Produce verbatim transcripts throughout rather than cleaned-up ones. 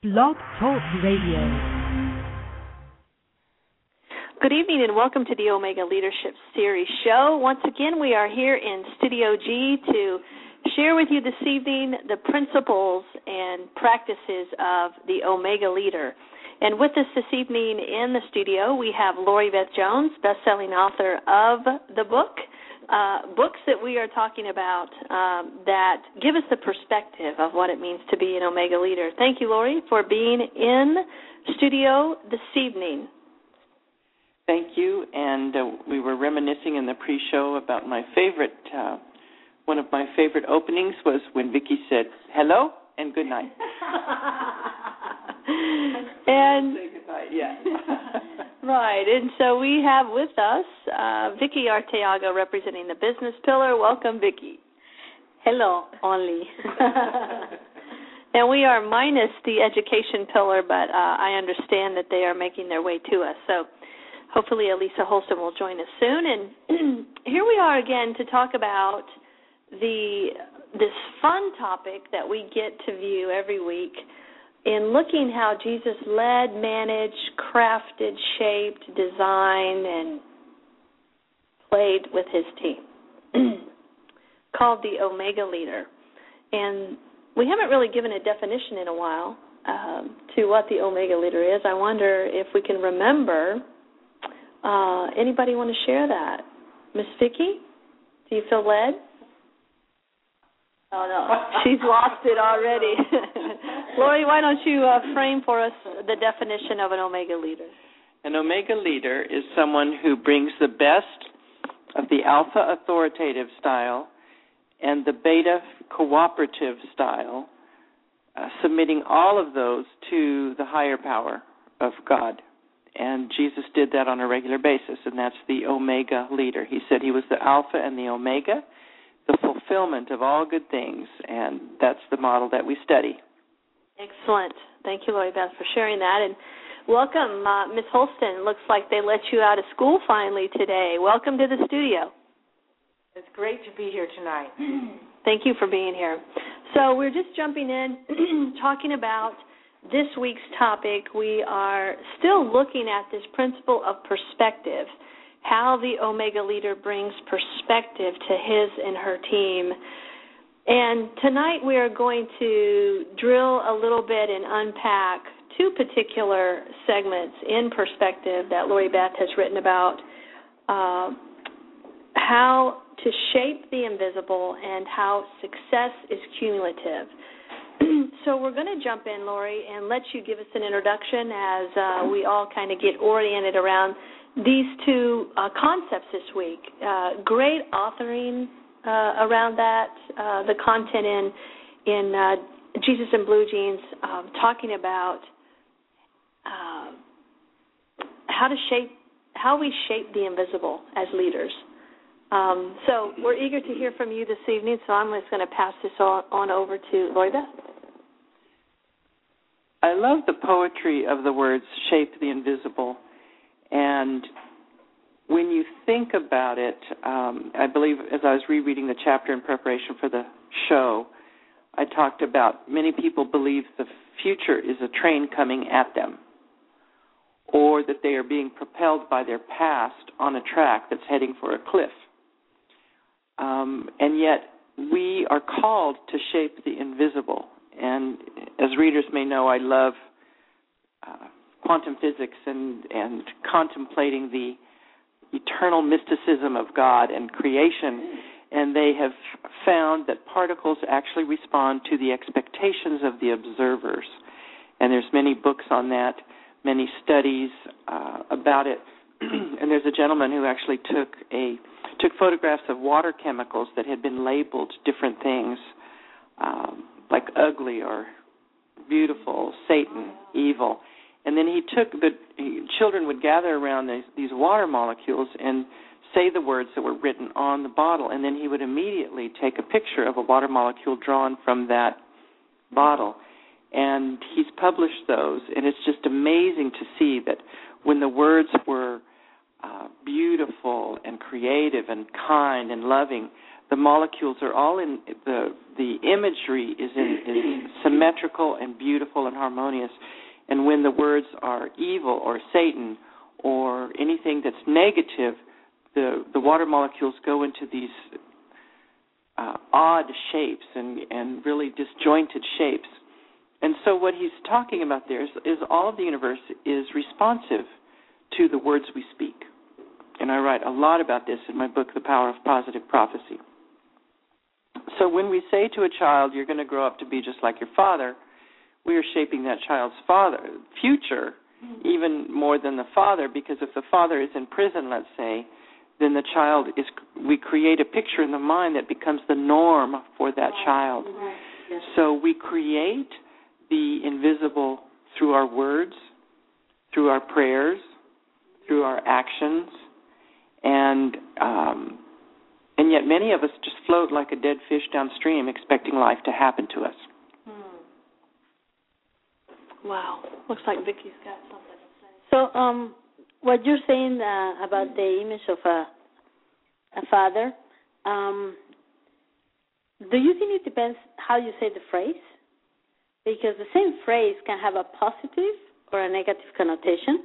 Blog Talk Radio. Good evening and welcome to the Omega Leadership Series show. Once again, we are here in Studio G to share with you this evening the principles and practices of the Omega Leader. And with us this evening in the studio, we have Lori Beth Jones, best-selling author of the book, uh, books that we are talking about um, that give us the perspective of what it means to be an Omega Leader. Thank you, Lori, for being in studio this evening. Thank you, and uh, we were reminiscing in the pre-show about my favorite, uh, one of my favorite openings was when Vicki said, hello and good night. and Say good night, yeah. Right, and so we have with us uh, Vicki Arteaga representing the business pillar. Welcome, Vicki. Hello, only. And we are minus the education pillar, but uh, I understand that they are making their way to us. So hopefully Elisa Holston will join us soon. And here we are again to talk about the this fun topic that we get to view every week in looking how Jesus led, managed, crafted, shaped, designed, and played with his team, called the Omega Leader. And we haven't really given a definition in a while um, to what the Omega Leader is. I wonder if we can remember. Uh, anybody want to share that? Miss Vicki, do you feel led? Oh, no. She's lost it already. Lori, why don't you uh, frame for us the definition of an Omega Leader? An Omega Leader is someone who brings the best of the alpha authoritative style and the beta cooperative style, uh, submitting all of those to the higher power of God. And Jesus did that on a regular basis, and that's the Omega Leader. He said he was the Alpha and the Omega, the fulfillment of all good things, and that's the model that we study. Excellent. Thank you, Lori Beth, for sharing that. And welcome, uh, Miz Holston. Looks like they let you out of school finally today. Welcome to the studio. It's great to be here tonight. Thank you for being here. So we're just jumping in, talking about this week's topic. We are still looking at this principle of perspective, how the Omega Leader brings perspective to his and her team. And tonight we are going to drill a little bit and unpack two particular segments in perspective that Lori Beth has written about, uh, how to shape the invisible and how success is cumulative. So we're going to jump in, Lori, and let you give us an introduction as uh, we all kind of get oriented around these two uh, concepts this week. Uh, great authoring uh, around that, uh, the content in in uh, Jesus in Blue Jeans, um, talking about uh, how to shape, how we shape the invisible as leaders. Um, so we're eager to hear from you this evening, so I'm just going to pass this on, on over to Lori Beth. I love the poetry of the words shape the invisible. And when you think about it, um, I believe as I was rereading the chapter in preparation for the show, I talked about many people believe the future is a train coming at them, or that they are being propelled by their past on a track that's heading for a cliff. Um, and yet we are called to shape the invisible. And as readers may know, I love uh, quantum physics and, and contemplating the eternal mysticism of God and creation. And they have found that particles actually respond to the expectations of the observers. And there's many books on that, many studies uh, about it. And there's a gentleman who actually took a took photographs of water chemicals that had been labeled different things, um, like ugly or beautiful, Satan, evil. And then he took the he, children would gather around these, these water molecules and say the words that were written on the bottle, and then he would immediately take a picture of a water molecule drawn from that bottle. And he's published those, and it's just amazing to see that when the words were uh, beautiful and creative and kind and loving, the molecules are all in, the the imagery is, in, is symmetrical and beautiful and harmonious. And when the words are evil or Satan or anything that's negative, the, the water molecules go into these uh, odd shapes and, and really disjointed shapes. And so what he's talking about there is, is all of the universe is responsive to the words we speak. And I write a lot about this in my book, The Power of Positive Prophecy. So when we say to a child, you're going to grow up to be just like your father, we are shaping that child's father future even more than the father, because if the father is in prison, let's say, then the child is, we create a picture in the mind that becomes the norm for that child. So we create the invisible through our words, through our prayers, through our actions, and um, and yet many of us just float like a dead fish downstream expecting life to happen to us. Wow. Looks like Vicki's got something to say. So, um, what you're saying uh, about the image of a, a father, um, do you think it depends how you say the phrase? Because the same phrase can have a positive or a negative connotation,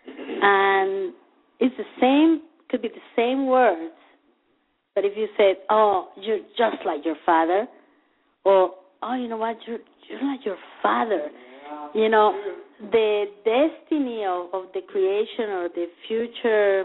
and it's the same, could be the same words, but if you said, "Oh, you're just like your father," or "Oh, you know what, you're you're like your father," you know, the destiny of, of the creation or the future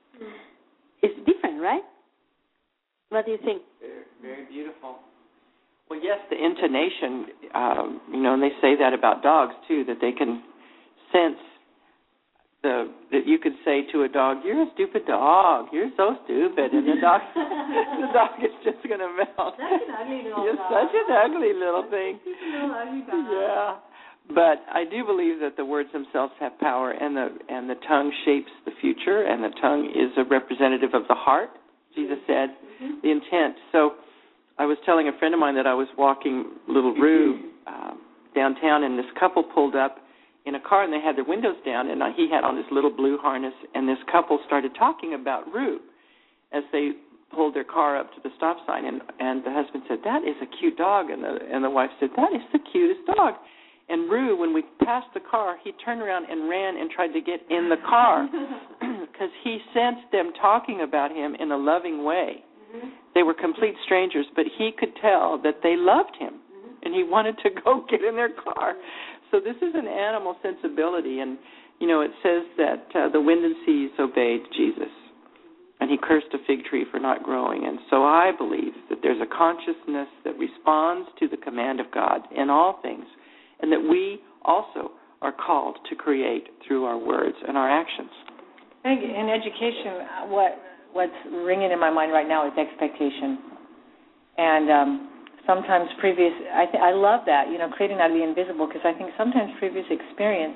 is different, right? What do you think? Very, very beautiful. Well, yes, the intonation, um, you know, and they say that about dogs, too, that they can sense the that you could say to a dog, "You're a stupid dog. You're so stupid," and the dog, the dog is just going to melt. Such an ugly little You're dog. such an ugly little thing. Such a little ugly dog. Yeah. But I do believe that the words themselves have power, and the and the tongue shapes the future, and the tongue is a representative of the heart. Jesus said, mm-hmm. the intent. So I was telling a friend of mine that I was walking Little Rue uh, downtown, and this couple pulled up in a car, and they had their windows down, and he had on this little blue harness, and this couple started talking about Rue as they pulled their car up to the stop sign, and, and the husband said, "That is a cute dog," and the, and the wife said, "That is the cutest dog." And Rue, when we passed the car, he turned around and ran and tried to get in the car because he sensed them talking about him in a loving way. Mm-hmm. They were complete strangers, but he could tell that they loved him, mm-hmm. and he wanted to go get in their car. So this is an animal sensibility, and, you know, it says that uh, the wind and seas obeyed Jesus, and he cursed a fig tree for not growing. And so I believe that there's a consciousness that responds to the command of God in all things, and that we also are called to create through our words and our actions. I think in education, what what's ringing in my mind right now is expectation. And um, sometimes previous, I, th- I love that, you know, creating out of the invisible, because I think sometimes previous experience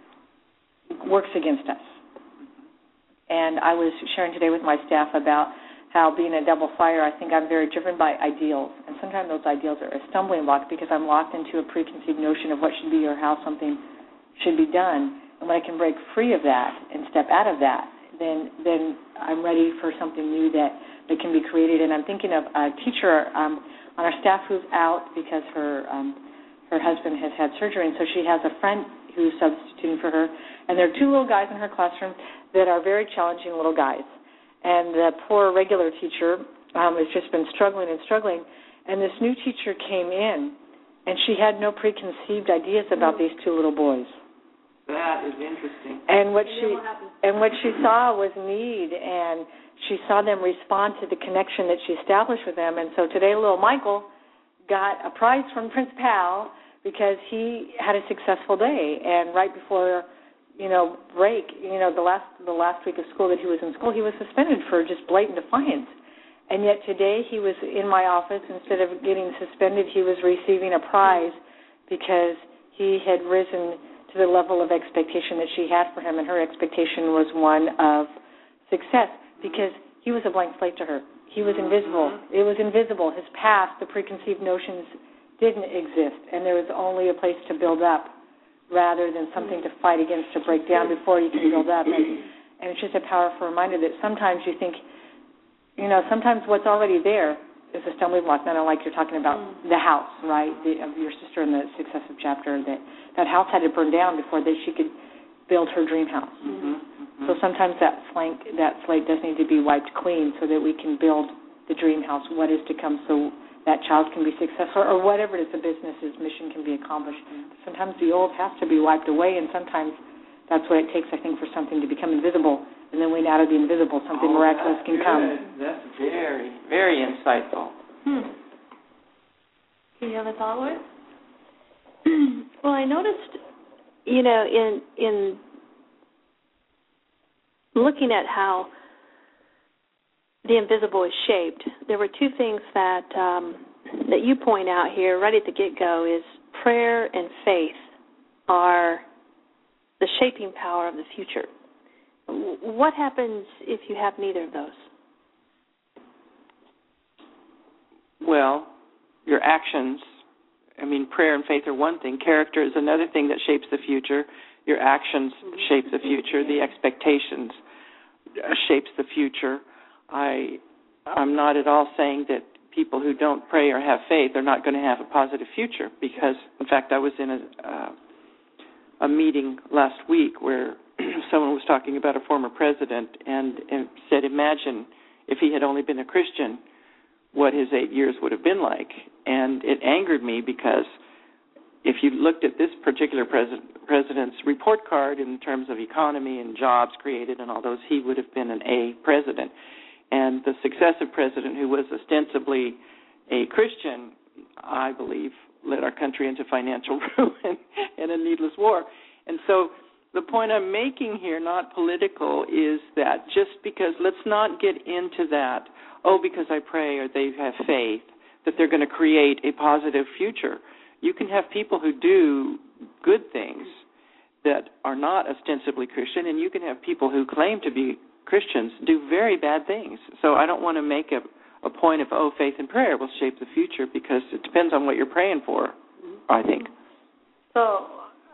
works against us. And I was sharing today with my staff about how being a double fire, I think I'm very driven by ideals. And sometimes those ideals are a stumbling block because I'm locked into a preconceived notion of what should be or how something should be done. And when I can break free of that and step out of that, then then I'm ready for something new that, that can be created. And I'm thinking of a teacher um, on our staff who's out because her um, her husband has had surgery, and so she has a friend who's substituting for her. And there are two little guys in her classroom that are very challenging little guys. And the poor regular teacher um, has just been struggling and struggling. And this new teacher came in, and she had no preconceived ideas about these two little boys. That is interesting. And what she and what she saw was need, and she saw them respond to the connection that she established with them. And so today, little Michael got a prize from Prince Pal because he had a successful day. And right before, you know, break, you know, the last the last week of school that he was in school, he was suspended for just blatant defiance. And yet today he was in my office. Instead of getting suspended, he was receiving a prize because he had risen to the level of expectation that she had for him, and her expectation was one of success because he was a blank slate to her. He was invisible. It was invisible. His past, the preconceived notions didn't exist, and there was only a place to build up rather than something to fight against, to break down before you can build up. And, and it's just a powerful reminder that sometimes you think, you know, sometimes what's already there is a stumbling block. Not like you're talking about mm. the house, right, the, of your sister in the successive chapter, that that house had to burn down before that she could build her dream house. Mm-hmm. Mm-hmm. So sometimes that flank, that slate does need to be wiped clean so that we can build the dream house, what is to come, so that child can be successful, or whatever it is, the business's mission can be accomplished. Sometimes the old has to be wiped away, and sometimes that's what it takes, I think, for something to become invisible. And then when out of the invisible, something oh, miraculous can good. come. That's very, very insightful. Hmm. Can you have a thought with? Well, I noticed, you know, in in looking at how the invisible is shaped, there were two things that um, that you point out here right at the get-go is prayer and faith are the shaping power of the future. What happens if you have neither of those? Well, your actions, I mean, prayer and faith are one thing. Character is another thing that shapes the future. Your actions mm-hmm. shape the future. The expectations uh, shapes the future. I, I'm not at all saying that people who don't pray or have faith are not going to have a positive future because, in fact, I was in a, uh, a meeting last week where someone was talking about a former president and, and said, imagine if he had only been a Christian, what his eight years would have been like. And it angered me because if you looked at this particular president, president's report card in terms of economy and jobs created and all those, he would have been an A president. And the successive president, who was ostensibly a Christian, I believe, led our country into financial ruin and a needless war. And so the point I'm making here, not political, is that just because, let's not get into that, oh, because I pray or they have faith, that they're going to create a positive future. You can have people who do good things that are not ostensibly Christian, and you can have people who claim to be Christians do very bad things. So I don't want to make a, a point of, oh, faith and prayer will shape the future because it depends on what you're praying for, I think. So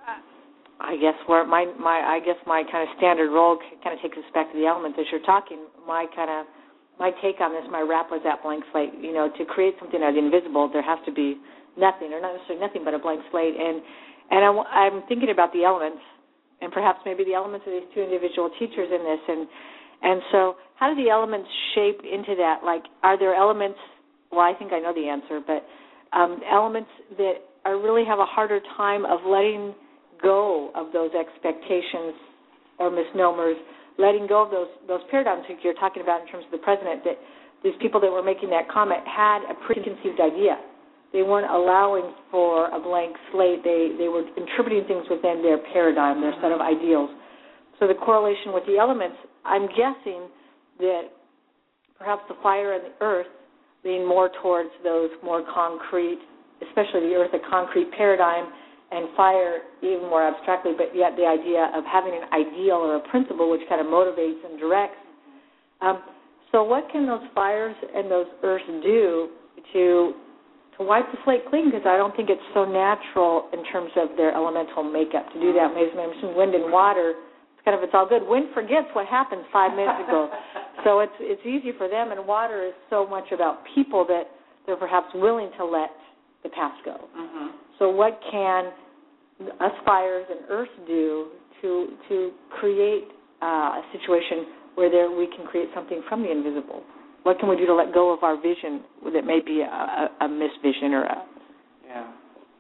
I guess where my, my I guess my kind of standard role kind of takes us back to the elements as you're talking. My kind of my take on this, my wrap was that blank slate. You know, to create something out of the invisible, there has to be nothing, or not necessarily nothing, but a blank slate. And and I, I'm thinking about the elements, and perhaps maybe the elements of these two individual teachers in this. And and so, how do the elements shape into that? Like, are there elements? Well, I think I know the answer, but um, elements that are really have a harder time of letting go of those expectations or misnomers, letting go of those those paradigms that you're talking about in terms of the president, that these people that were making that comment had a preconceived idea. They weren't allowing for a blank slate. They, they were interpreting things within their paradigm, their set of ideals. So the correlation with the elements, I'm guessing that perhaps the fire and the earth lean more towards those more concrete, especially the earth, a concrete paradigm, and fire even more abstractly, but yet the idea of having an ideal or a principle which kind of motivates and directs. Um, so what can those fires and those earths do to to wipe the slate clean? Because I don't think it's so natural in terms of their elemental makeup to do that. Maybe wind and water, it's kind of it's all good. Wind forgets what happened five minutes ago, so it's it's easy for them. And water is so much about people that they're perhaps willing to let the past go. Mm-hmm. So what can us fires and earth do to to create uh, a situation where there we can create something from the invisible? What can we do to let go of our vision that may be a, a, a misvision or a... Yeah.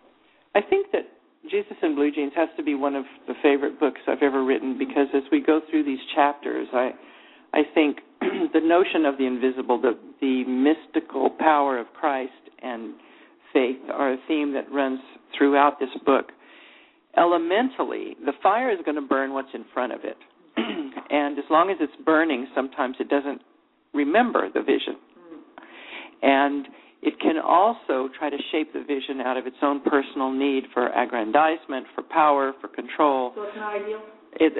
I think that Jesus in Blue Jeans has to be one of the favorite books I've ever written because as we go through these chapters, I I think the notion of the invisible, the, the mystical power of Christ and faith are a theme that runs throughout this book. Elementally, the fire is going to burn what's in front of it. And as long as it's burning, sometimes it doesn't remember the vision. And it can also try to shape the vision out of its own personal need for aggrandizement, for power, for control. So it's not ideal? It,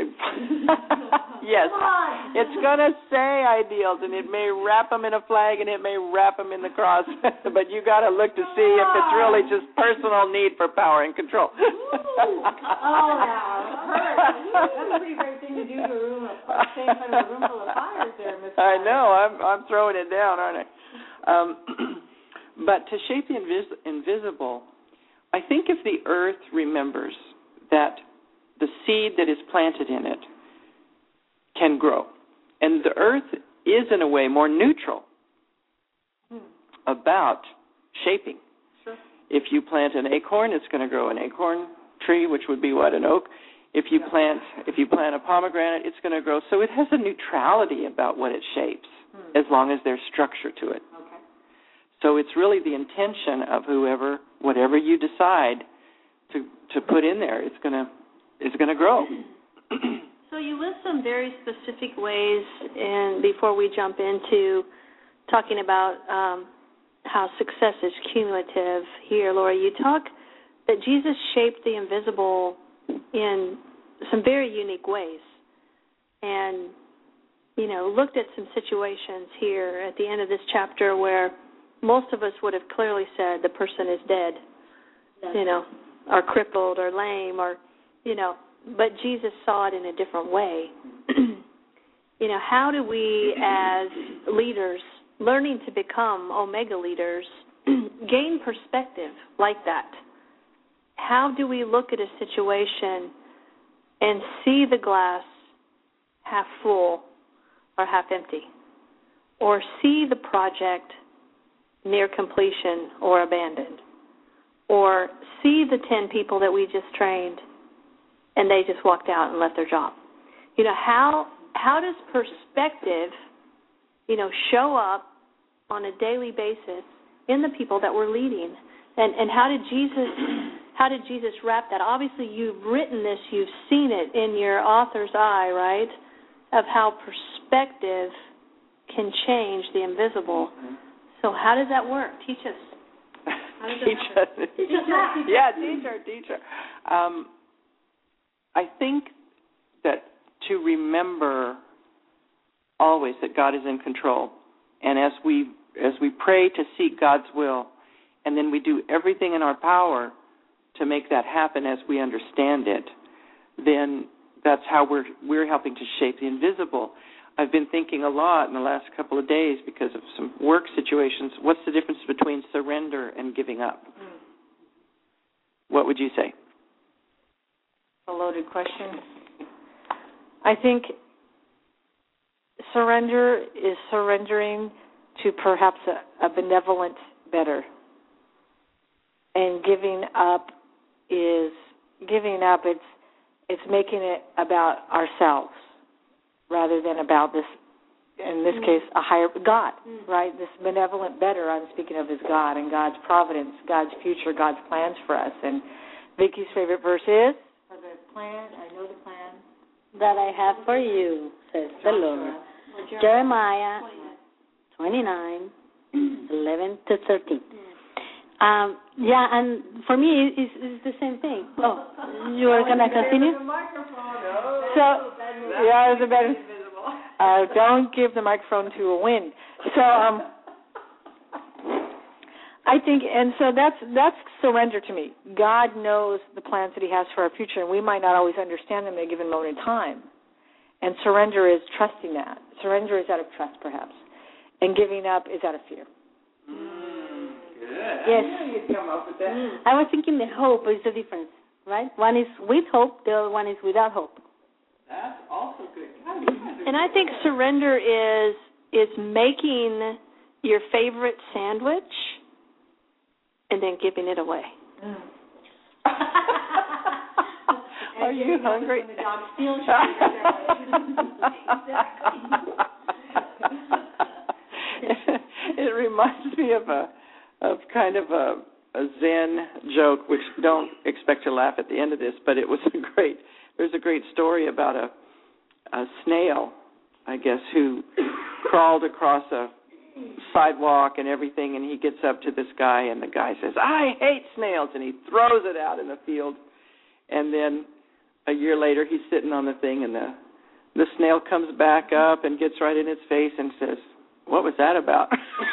yes, it's going to say ideals, and it may wrap them in a flag, and it may wrap them in the cross, but you got to look to see if it's really just personal need for power and control. Ooh. Oh, now, that's a pretty great thing to do to a room of stay in front of a room full of fires there, Mister I know, I'm I'm throwing it down, aren't I? Um, but to shape the invis- invisible, I think if the earth remembers that the seed that is planted in it can grow, and the earth is in a way more neutral hmm. about shaping. Sure. If you plant an acorn, it's going to grow an acorn tree, which would be what, an oak. If you yeah. plant if you plant a pomegranate, it's going to grow. So it has a neutrality about what it shapes, hmm. as long as there's structure to it. Okay. So it's really the intention of whoever, whatever you decide to to put in there, it's going to it's going to grow. So you list some very specific ways, and before we jump into talking about um, how success is cumulative here, Laura, you talk that Jesus shaped the invisible in some very unique ways, and you know, looked at some situations here at the end of this chapter where most of us would have clearly said the person is dead, yes. you know, or crippled or lame, or you know. But Jesus saw it in a different way. You know, how do we as leaders, learning to become Omega leaders, gain perspective like that? How do we look at a situation and see the glass half full or half empty? Or see the project near completion or abandoned? Or see the ten people that we just trained and they just walked out and left their job? You know, how how does perspective, you know, show up on a daily basis in the people that we're leading? And and how did Jesus how did Jesus wrap that? Obviously, you've written this, you've seen it in your author's eye, right? Of how perspective can change the invisible. So how does that work? Teach us. How does teach us. Teach us. Yeah, teacher, teacher. Um, I think that to remember always that God is in control, and as we as we pray to seek God's will, and then we do everything in our power to make that happen as we understand it, then that's how we're we're helping to shape the invisible. I've been thinking a lot in the last couple of days because of some work situations. What's the difference between surrender and giving up? Mm. What would you say? A loaded question. I think surrender is surrendering to perhaps a, a benevolent better. And giving up is giving up, it's it's making it about ourselves rather than about this, in this mm. case, a higher God, mm. right? This benevolent better I'm speaking of is God and God's providence, God's future, God's plans for us. And Vicki's favorite verse is, for the plan, I know the plan that I have for you, says the Lord. Jeremiah twenty-nine, eleven to thirteen. Um, yeah, and for me, it's, it's the same thing. Oh, you are going to continue? So, yeah, it was a better. Uh, don't give the microphone to a wind. So, um, I think, and so that's that's surrender to me. God knows the plans that He has for our future, and we might not always understand them at a given moment in time. And surrender is trusting that. Surrender is out of trust, perhaps, and giving up is out of fear. Mm, good. Yes. I knew you'd come up with that. Mm. I was thinking the hope is the difference, right? One is with hope, the other one is without hope. That's also good. And I think surrender is is making your favorite sandwich and then giving it away. Mm. Are you hungry? It reminds me of a of kind of a, a Zen joke, which don't expect to laugh at the end of this, but it was a great. There's a great story about a a snail, I guess, who crawled across a sidewalk and everything, and he gets up to this guy, and the guy says, "I hate snails," and he throws it out in the field. And then a year later, he's sitting on the thing, and the the snail comes back up and gets right in his face and says, "What was that about?"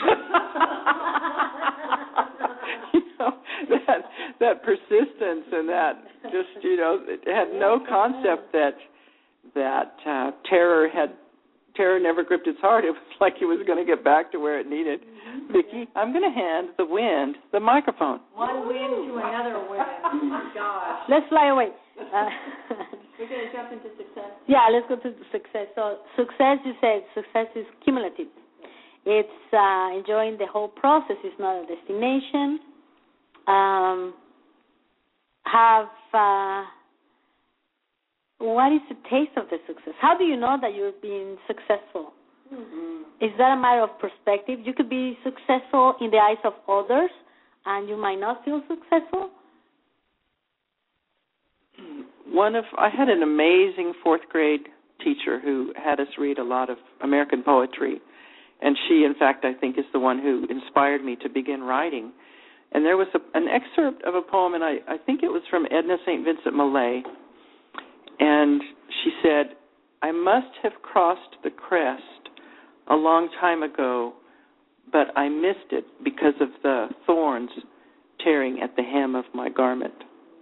You know, that that persistence and that just, you know, it had no concept that that uh, terror had terror never gripped its heart. It was like it was going to get back to where it needed. Mm-hmm. Vicki, I'm going to hand the wind the microphone. One wind to another wind. Gosh. Let's fly away. Uh, We're going to jump into success. Yeah, let's go to success. So success, you said, success is cumulative. It's uh, enjoying the whole process. It's not a destination. Um, have... Uh, What is the taste of the success? How do you know that you're being successful? Mm-hmm. Is that a matter of perspective? You could be successful in the eyes of others, and you might not feel successful. One of I had an amazing fourth grade teacher who had us read a lot of American poetry, and she, in fact, I think, is the one who inspired me to begin writing. And there was a, an excerpt of a poem, and I, I think it was from Edna Saint Vincent Millay. And she said, I must have crossed the crest a long time ago, but I missed it because of the thorns tearing at the hem of my garment.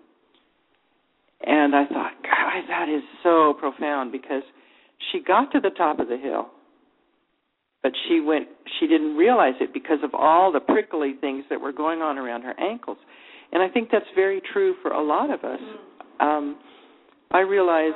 And I thought, God, that is so profound, because she got to the top of the hill, but she went, she didn't realize it because of all the prickly things that were going on around her ankles. And I think that's very true for a lot of us. Um, I realized,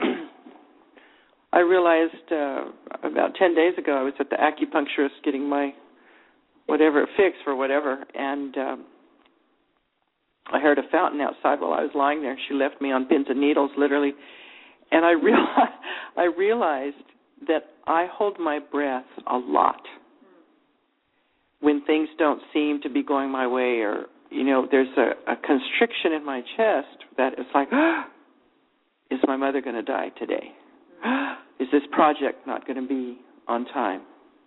I realized uh, about ten days ago, I was at the acupuncturist getting my whatever fix for whatever, and um, I heard a fountain outside while I was lying there. She left me on pins and needles, literally, and I realized, I realized that I hold my breath a lot when things don't seem to be going my way, or you know, there's a, a constriction in my chest that is like. Is my mother going to die today? Is this project not going to be on time?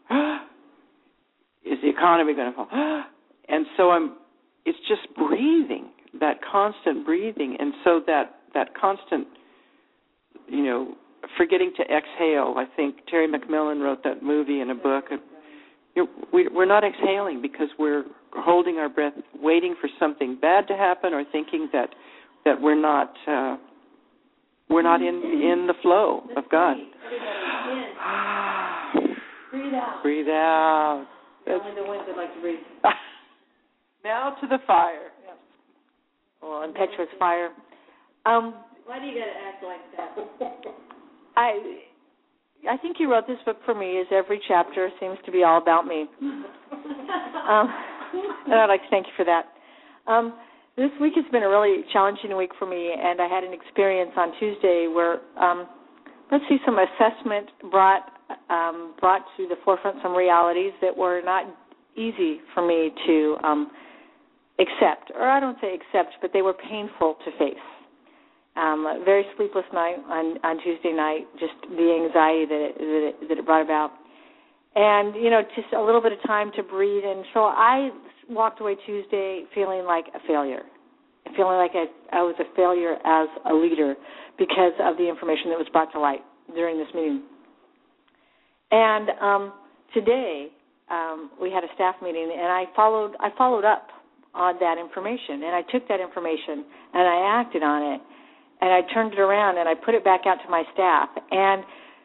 Is the economy going to fall? And so I'm. It's just breathing, that constant breathing, and so that that constant, you know, forgetting to exhale. I think Terry McMillan wrote that movie in a book. You know, we, we're not exhaling because we're holding our breath, waiting for something bad to happen, or thinking that that we're not. Uh, We're not in in the flow of God. Breathe out. Breathe out. Only the winds that like to breathe. Now to the fire. Yep. Well, impetuous fire. Um, Why do you got to act like that? I I think you wrote this book for me, as every chapter seems to be all about me. um, and I'd like to thank you for that. Um, This week has been a really challenging week for me, and I had an experience on Tuesday where, um, let's see, some assessment brought um, brought to the forefront some realities that were not easy for me to um, accept, or I don't say accept, but they were painful to face. Um, a very sleepless night on, on Tuesday night, just the anxiety that it, that it, that it brought about. And, you know, just a little bit of time to breathe. And so I walked away Tuesday feeling like a failure, feeling like I, I was a failure as a leader because of the information that was brought to light during this meeting. And um, today um, we had a staff meeting, and I followed I followed up on that information, and I took that information and I acted on it, and I turned it around and I put it back out to my staff, and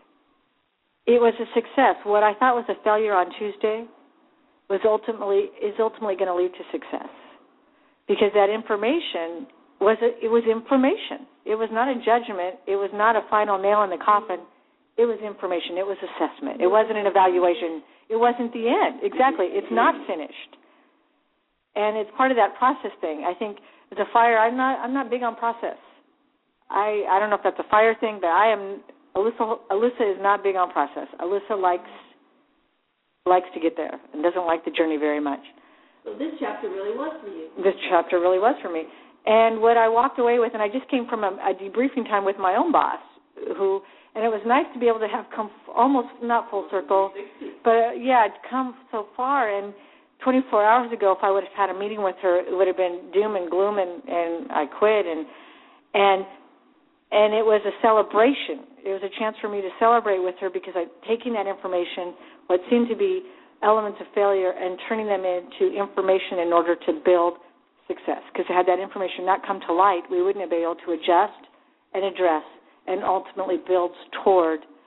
it was a success. What I thought was a failure on Tuesday was ultimately is ultimately going to lead to success, because that information was a, it was information. It was not a judgment. It was not a final nail in the coffin. It was information. It was assessment. It wasn't an evaluation. It wasn't the end. Exactly. It's not finished, and it's part of that process thing. I think the fire. I'm not. I'm not big on process. I I don't know if that's a fire thing, but I am. Alyssa, Alyssa is not big on process. Alyssa likes likes to get there and doesn't like the journey very much. So this chapter really was for you. This chapter really was for me. And what I walked away with, and I just came from a, a debriefing time with my own boss, who, and it was nice to be able to have come almost, not full circle, but uh, yeah, it's come so far. And twenty-four hours ago, if I would have had a meeting with her, it would have been doom and gloom, and, and I quit. And and and it was a celebration. It was a chance for me to celebrate with her, because I'm taking that information, what seemed to be elements of failure, and turning them into information in order to build success. Because had that information not come to light, we wouldn't have been able to adjust and address and ultimately build toward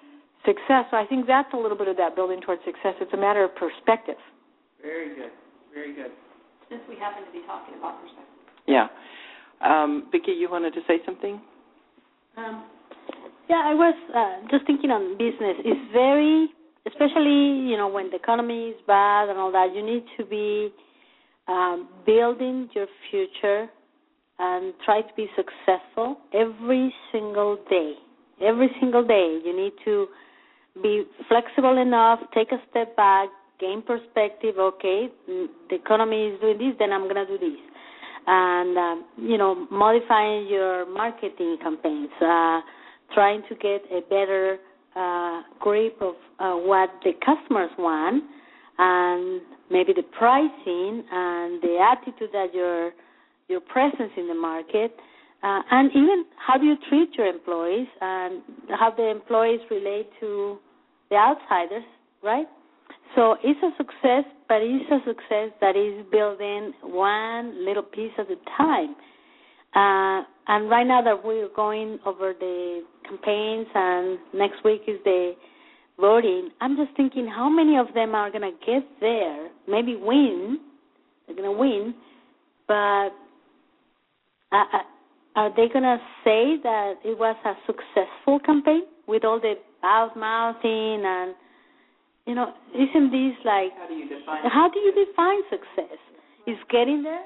success. So I think that's a little bit of that building towards success. It's a matter of perspective. Very good. Very good. Since we happen to be talking about perspective. Yeah. Um, Vicki, you wanted to say something? Um, yeah, I was uh, just thinking on business. It's very, especially, you know, when the economy is bad and all that, you need to be um, building your future and try to be successful every single day. Every single day, you need to be flexible enough, take a step back, gain perspective. Okay, the economy is doing this, then I'm going to do this. And, um, you know, modifying your marketing campaigns, uh, trying to get a better uh, grip of uh, what the customers want, and maybe the pricing and the attitude that your your presence in the market, uh, and even how do you treat your employees and how the employees relate to the outsiders, right? So it's a success, but it's a success that is building one little piece at a time. Uh, and right now that we're going over the campaigns and next week is the voting, I'm just thinking how many of them are going to get there, maybe win, they're going to win, but uh, are they going to say that it was a successful campaign with all the mouth-mouthing and, you know, isn't this like, how do you define, how do you define success? Is getting there?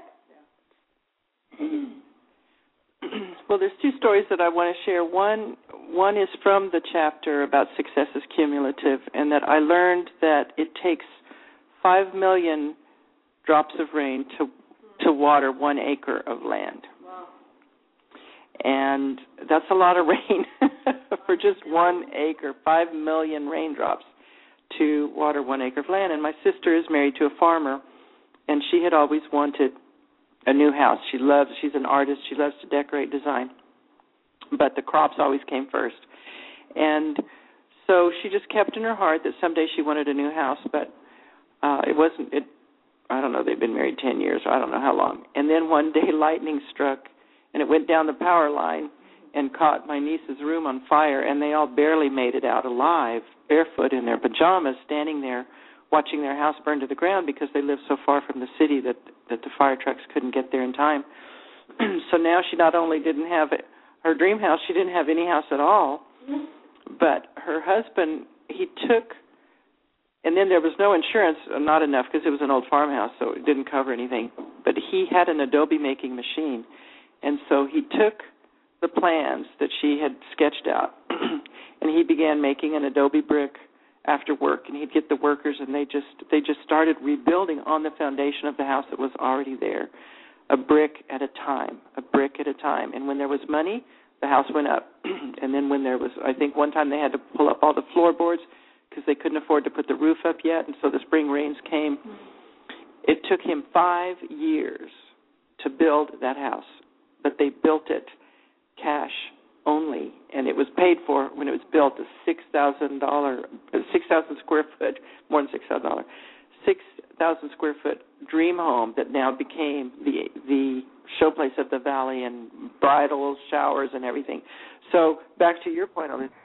Well, there's two stories that I want to share. One, one is from the chapter about success is cumulative, and that I learned that it takes five million drops of rain to to water one acre of land. Wow. And that's a lot of rain for just one acre, five million raindrops to water one acre of land. And my sister is married to a farmer, and she had always wanted a new house. She loves, she's an artist, she loves to decorate, design, but the crops always came first. And so she just kept in her heart that someday she wanted a new house, but uh, it wasn't, it, I don't know, they've been married ten years, or I don't know how long. And then one day lightning struck, and it went down the power line and caught my niece's room on fire, and they all barely made it out alive, barefoot in their pajamas, standing there watching their house burn to the ground because they lived so far from the city that, that the fire trucks couldn't get there in time. So now she not only didn't have it, her dream house, she didn't have any house at all, but her husband, he took, and then there was no insurance, not enough because it was an old farmhouse, so it didn't cover anything, but he had an Adobe making machine, and so he took the plans that she had sketched out, and he began making an Adobe brick after work, and he'd get the workers, and they just they just started rebuilding on the foundation of the house that was already there, a brick at a time, a brick at a time. And when there was money, the house went up. And then when there was, I think one time they had to pull up all the floorboards because they couldn't afford to put the roof up yet, and so the spring rains came. It took him five years to build that house, but they built it cash only, and it was paid for when it was built a six thousand dollar, six thousand square foot, more than six thousand dollars, six thousand square foot dream home that now became the the showplace of the valley and bridals, showers, and everything. So back to your point on it,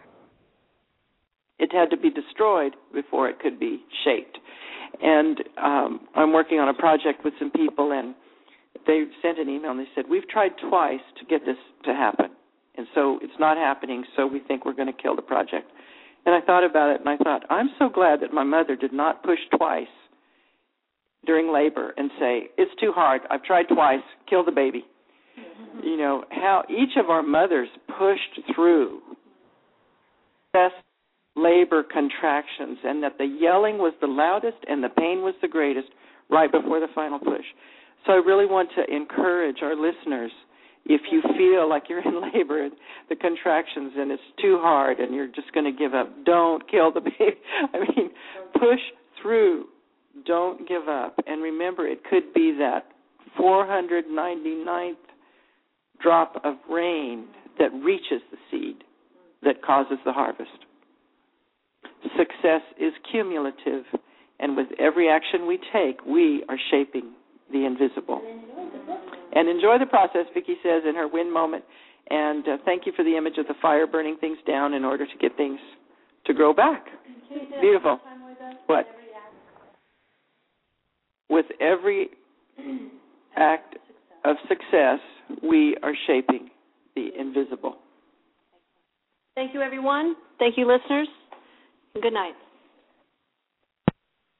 it had to be destroyed before it could be shaped. And um, I'm working on a project with some people, and they sent an email and they said, we've tried twice to get this to happen. And so it's not happening, so we think we're going to kill the project. And I thought about it, and I thought, I'm so glad that my mother did not push twice during labor and say, it's too hard, I've tried twice, kill the baby. Mm-hmm. You know, how each of our mothers pushed through best labor contractions, and that the yelling was the loudest and the pain was the greatest right before the final push. So I really want to encourage our listeners, if you feel like you're in labor and the contractions and it's too hard and you're just going to give up, don't kill the baby. I mean, push through. Don't give up. And remember, it could be that four hundred ninety-ninth drop of rain that reaches the seed that causes the harvest. Success is cumulative, and with every action we take, we are shaping the invisible. And enjoy the process, Vicki says in her win moment. And uh, thank you for the image of the fire burning things down in order to get things to grow back. Beautiful. What? With every act of success, we are shaping the invisible. Thank you, everyone. Thank you, listeners. Good night.